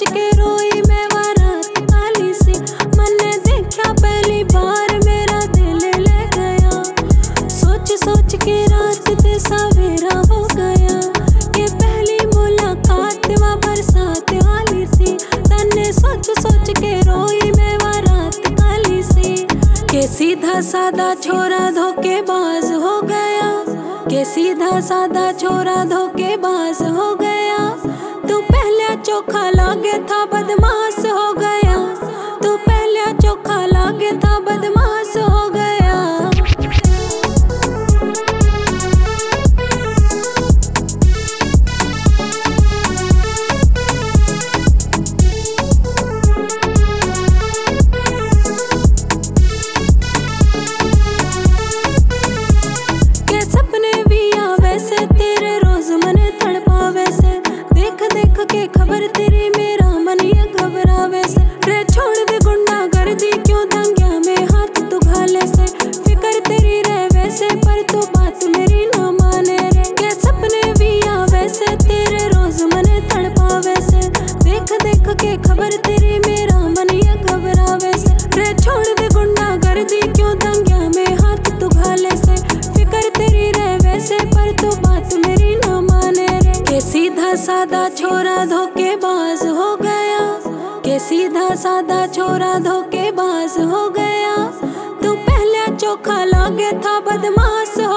के रोई मैं रात काली सी। मैंने देखा पहली बार मेरा दिल ले गया। सोच सोच के रात ते सवेरा हो गया। ये पहली मुलाकात वा बरसात वाली थी। तन्ने सोच सोच के रोई मैं रात काली सी। के सीधा सादा छोरा धोखेबाज हो गया। के सीधा सादा छोरा धोखेबाज हो गया। तू पहले चोखा लागे था बदमाश हो गया। तू पहले चोखा लागे था बदमाश हो गया। तेरे रोज मने तड़पावे से। देख देख के खबर तेरी मेरा मन ये घबरावे से। रे छोड़ दे गुंडा गर्दी क्यों दंगिया में हाथ तू घाले से। फिकर तेरी रह वैसे पर तू बात मेरी ना माने रे। के सपने भी आवे से तेरे रोज मने तड़पावे से। देख देख के खबर तेरी मेरा मन ये घबरावे से। रे छोड़ दे गुंडा गर्दी क्यों दंगिया में हाथ तू घाले से। फिकर तेरी रह वैसे पर तू बात मेरी ना माने रे। के सीधा सादा छोरा धोखेबाज हो गया। के सीधा सादा छोरा धोखेबाज हो गया। तू पहले चोखा लागे था बदमाश हो